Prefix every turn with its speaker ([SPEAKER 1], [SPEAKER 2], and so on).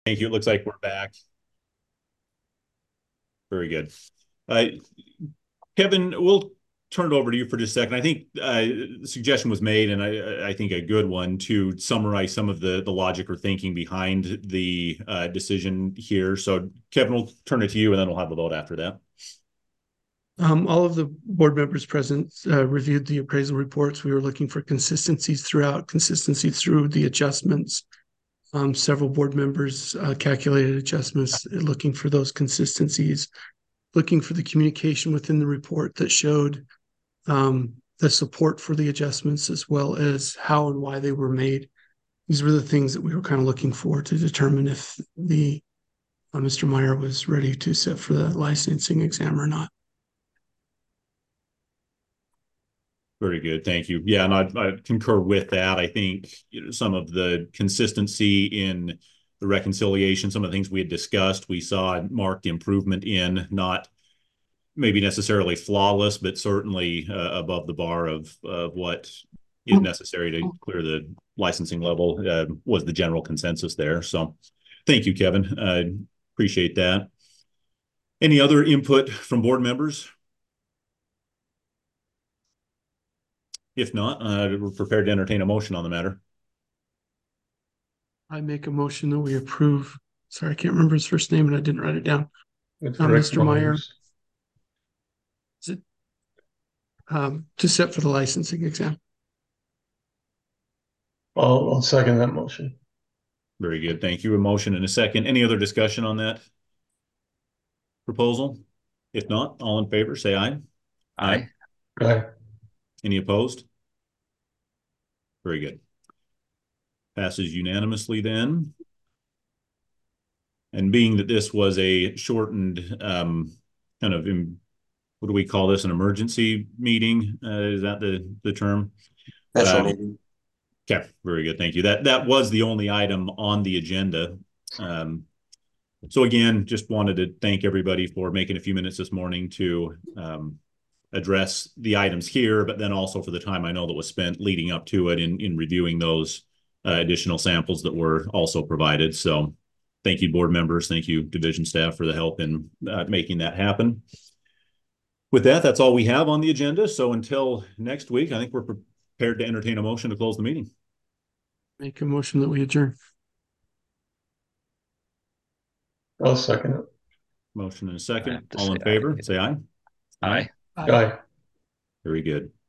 [SPEAKER 1] Thank you. It looks like we're back. Very good. Uh, Kevin, we'll turn it over to you for just a second. I think the suggestion was made, and I think a good one, to summarize some of the logic or thinking behind the decision here. So, Kevin, we'll turn it to you, and then we'll have a vote after that.
[SPEAKER 2] All of the board members present reviewed the appraisal reports. We were looking for consistencies throughout, consistency through the adjustments. Several board members calculated adjustments, looking for those consistencies, looking for the communication within the report that showed the support for the adjustments as well as how and why they were made. These were the things that we were kind of looking for to determine if the Mr. Meyer was ready to sit for the licensing exam or not.
[SPEAKER 1] Very good. Thank you. Yeah, and I concur with that. I think some of the consistency in the reconciliation, some of the things we had discussed, we saw marked improvement in, not maybe necessarily flawless, but certainly above the bar of what is necessary to clear the licensing level, was the general consensus there. So thank you, Kevin. Appreciate that. Any other input from board members? If not, we're prepared to entertain a motion on the matter.
[SPEAKER 2] I make a motion that we approve. Sorry, I can't remember his first name and I didn't write it down.
[SPEAKER 3] It's Rick
[SPEAKER 2] Mr. Meyer,
[SPEAKER 3] Myers.
[SPEAKER 2] is it, to sit for the licensing exam.
[SPEAKER 3] I'll second that motion.
[SPEAKER 1] Very good. Thank you. A motion and a second. Any other discussion on that proposal? If not, all in favor, say aye.
[SPEAKER 4] Aye.
[SPEAKER 3] Aye.
[SPEAKER 1] Any opposed? Very good. Passes unanimously then. And being that this was a shortened kind of, what do we call this, an emergency meeting? Is that the term?
[SPEAKER 4] Special meeting.
[SPEAKER 1] Okay, very good. Thank you. That was the only item on the agenda. So again, just wanted to thank everybody for making a few minutes this morning to address the items here, but then also for the time I know that was spent leading up to it in reviewing those additional samples that were also provided. So thank you, board members. Thank you, division staff, for the help in making that happen. With that, that's all we have on the agenda. So until next week, I think we're prepared to entertain a motion to close the meeting.
[SPEAKER 2] Make a motion that we adjourn.
[SPEAKER 3] I'll second it.
[SPEAKER 1] Motion and a second. All in favor, say aye.
[SPEAKER 4] Aye.
[SPEAKER 3] Aye.
[SPEAKER 1] Very good.